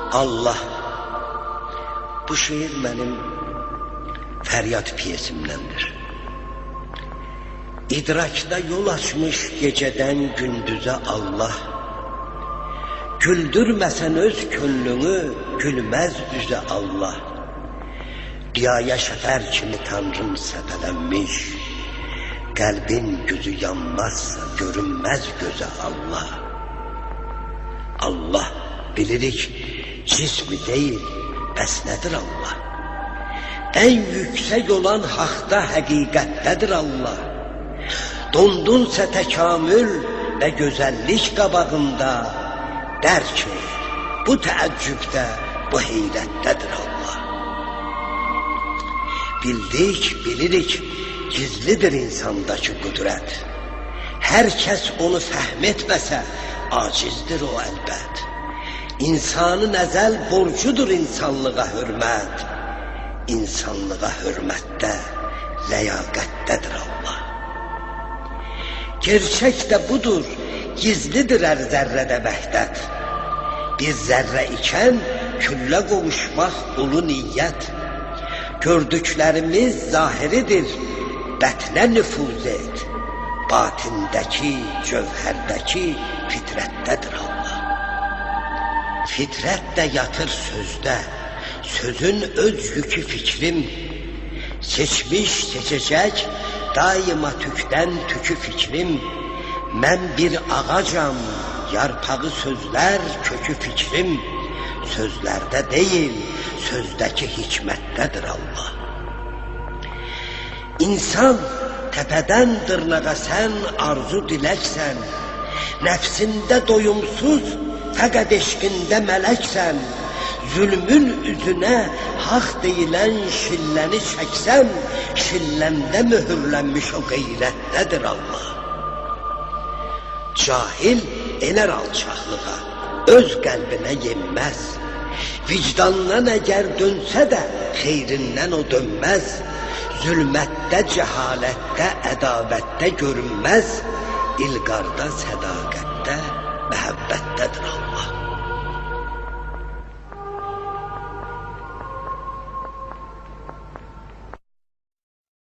Allah. Bu şiir benim feryat piyesimdendir. İdrakta yol açmış geceden gündüze Allah. Güldürmesen öz könlünü, gülmez üze Allah. Rüyaya şefer kimi Tanrım səpələnmiş, kalbin gözü yanmazsa görünmez göze Allah. Allah bilirik cismi değil, bəs nedir Allah? En yüksek olan hakta hakikattedir Allah. Dondunsa tekamül ve güzellik qabağında, der ki bu təəccübdə, bu heyrətdədir Allah. Bildik, bilirik, gizlidir insandaki kudret. Herkes onu fəhmetməsə, acizdir o əlbət. İnsanın əzəl borcudur insanlığa hürmət. İnsanlığa hürmətdə, ləyaqətdədir Allah. Gerçek de budur, gizlidir her zerrede vəhdət. Bir zerre iken külle qovuşmaq ulu niyyət. Gördüklerimiz zahiridir, bətnə nüfuz et. Batindeki, cövhərdeki fitrətdədir Allah. Fitrət də yatır sözdə, sözün öz yükü fikrim. Seçmiş seçecek, daima tükten tükü fikrim. Mən bir ağacam, yarpağı sözler kökü fikrim. Sözlerde değil, sözdeki hikmettedir Allah. İnsan tepeden dırnağa sen arzu dileksen, nefsinde doyumsuz, fakat eşkinde meleksen, zulmün üzüne hak deyilen şilleni çeksen, şillende mühürlenmiş o gayrettedir Allah. Cahil ener alçaklığa, öz kalbine yenmez. Vicdandan eğer dönse de xeyrinden o dönmez. Zulmette, cehalette, edavette görünmez. İlgarda sadakat